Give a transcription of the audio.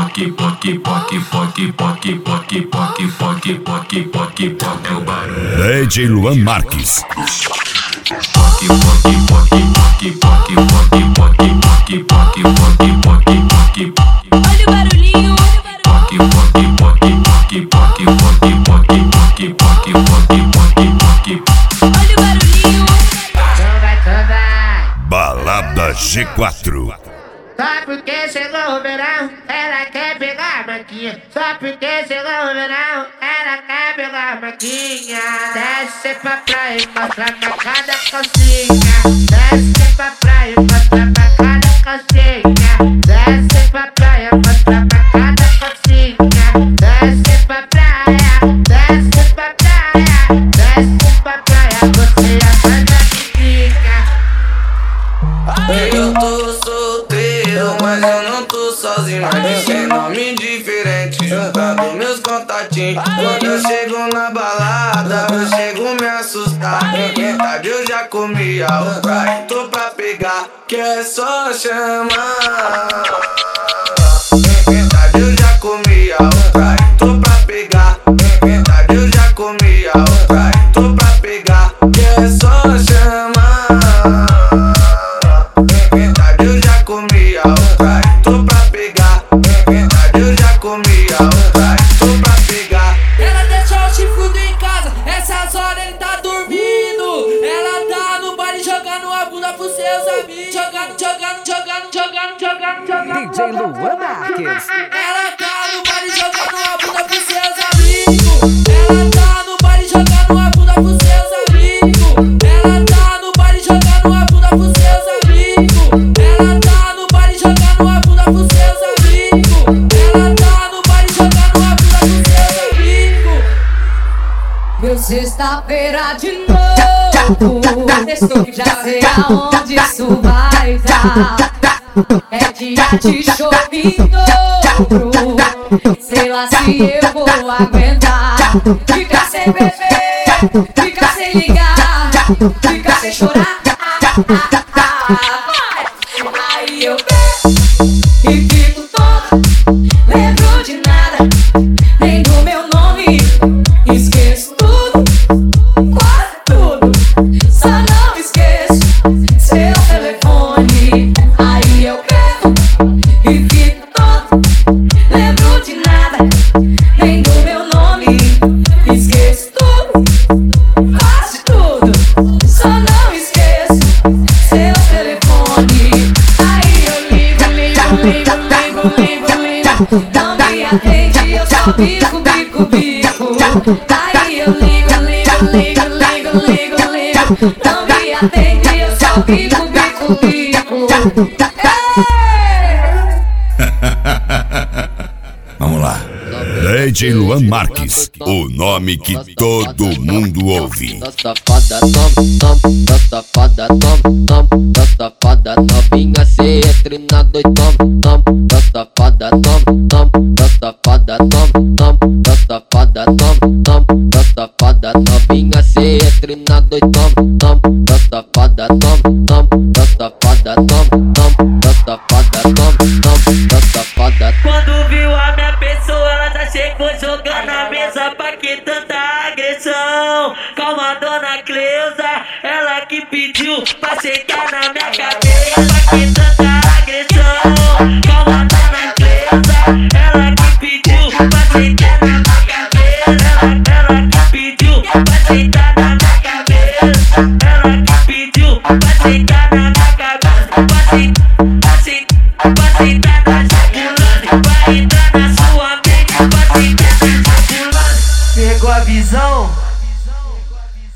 É o barulho. DJ Luan Marques. Olha o barulhinho. Olha o barulhinho. Balada G4. Só porque chegou o verão, ela quer pegar a maquinha. Só porque chegou o verão, ela quer pegar a maquinha. Desce pra praia e mostra pra cada calcinha. Desce pra praia e mostra pra cada calcinha. Desce pra praia e mostra pra cada calcinha. Desce pra praia, desce pra praia, desce pra praia, você já faz a maquinha. Eu tô solteiro, mas eu não tô sozinho. Mas tem nome diferente, juntando meus contatinhos. Quando eu chego na balada, eu chego me assustar. Quem tarde eu já comi a outra e tô pra pegar, que é só chamar. Quem tarde eu já comi a outra e tô pra pegar. Quem tarde eu já comi a outra e tô pra pegar, que é só chamar. Eu já comi a outra e tô pra pegar. Eu já comi a outra e tô pra pegar. Ela deixou o chifrudo em casa, essas horas ele tá dormindo. Ela tá no baile jogando a bunda pros seus amigos. Jogando. DJ Luan Marques. Ela tá no baile jogando a bunda pros seus amigos. Ela tá no baile jogando a bunda pros seus amigos. Ela tá no baile jogando a bunda pros seus amigos. Ela tá no baile jogando a bunda pros seus amigos. Ela tá no baile jogando a bunda pros seus amigos. Meu sexta-feira de novo. Estou que já sei aonde isso vai dar. É dia de chope em dobro. Sei lá se eu vou aguentar. Fica sem beber, fica sem ligar, fica sem chorar. Aí eu bebo e fico toda, lembro de nada, nem do meu nome. Esqueço tudo, quase tudo, só não esqueço seu telefone. Aí eu bebo e fico toda, lembro de nada, nem do meu nome. Esqueço tudo, quase tudo, só não esqueço seu telefone. Aí eu ligo, não me atende, eu só bico. Aí eu ligo, não me atende, eu só bico. Vamos lá. DJ Luan Marques, o nome que todo mundo ouve. Da safada, novinha, cê entra na doidão, da safada, da safada, da safada, novinha, cê entra na doidão, da safada, da safada, da safada. Quando viu a minha pessoa, ela já chegou jogando na mesa. Pra que tanta agressão? Calma, dona Cleusa, ela que pediu pra chegar na minha cabeça. Pra que tanta agressão? Calma, dona Cleusa, ela que pediu pra chegar na minha cabeça. Ela que pediu pra chegar na minha cabeça. Ela que pediu pra chegar na minha cabeça.